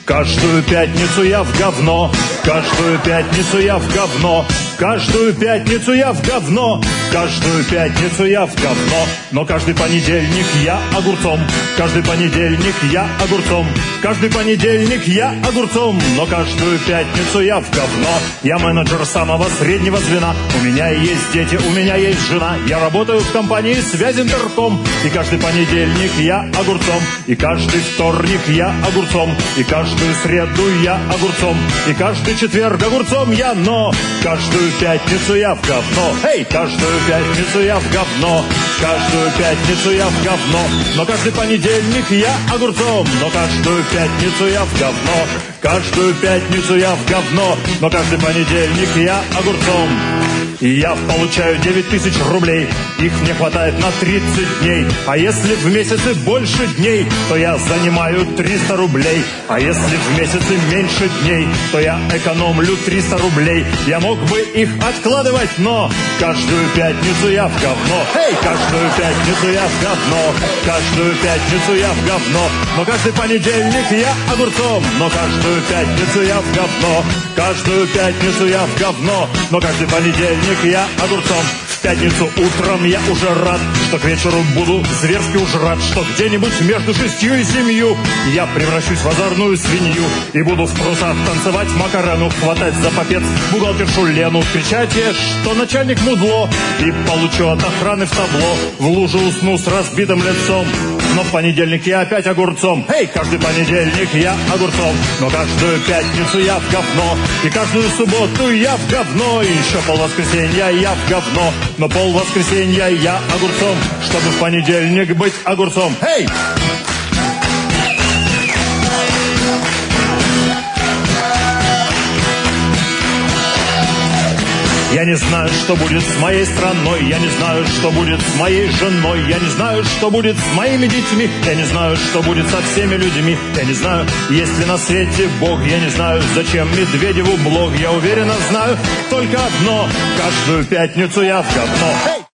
Каждую пятницу я в говно, каждую пятницу я в говно, каждую пятницу я в говно, каждую пятницу я в говно. Но каждый понедельник я огурцом, каждый понедельник я огурцом, каждый понедельник я огурцом, но каждую пятницу я в говно. Я менеджер самого среднего звена, у меня есть дети, у меня есть жена, я работаю в компании «Связь Интерком», и каждый понедельник я огурцом, и каждый вторник я огурцом, и каждую среду я огурцом, и каждый четверг огурцом я, но каждую пятницу я в говно. Эй, каждую пятницу я в говно, каждую пятницу я в говно, но каждый понедельник я огурцом, но каждую пятницу я в говно, каждую пятницу я в говно, но каждый понедельник я огурцом. И я получаю 9000 рублей, их мне хватает на 30 дней. А если в месяце больше дней, то я занимаю 300 рублей. А если в месяце меньше дней, то я экономлю 300 рублей. Я мог бы их откладывать, но каждую пятницу я в говно. Эй, каждую пятницу я в говно, каждую пятницу я в говно, но каждый понедельник я огурцом, но каждую пятницу я в говно, каждую пятницу я в говно, но каждый понедельник я огурцом. В пятницу утром я уже рад, что к вечеру буду зверски уж рад, что где-нибудь между 6 и 7 я превращусь в озорную свинью и буду в трусах танцевать Макарену, хватать за попец бухгалтершу Лену, кричать ей, что начальник мудло, и получу от охраны в табло, в луже усну с разбитым лицом. Но в понедельник я опять огурцом. Эй, каждый понедельник я огурцом, но каждую пятницу я в говно, и каждую субботу я в говно, и еще полвоскресенья я в говно, но полвоскресенья я огурцом, чтобы в понедельник быть огурцом. Эй! Я не знаю, что будет с моей страной, я не знаю, что будет с моей женой, я не знаю, что будет с моими детьми, я не знаю, что будет со всеми людьми, я не знаю, есть ли на свете Бог, я не знаю, зачем Медведеву блог, я уверенно знаю только одно, каждую пятницу я в говно.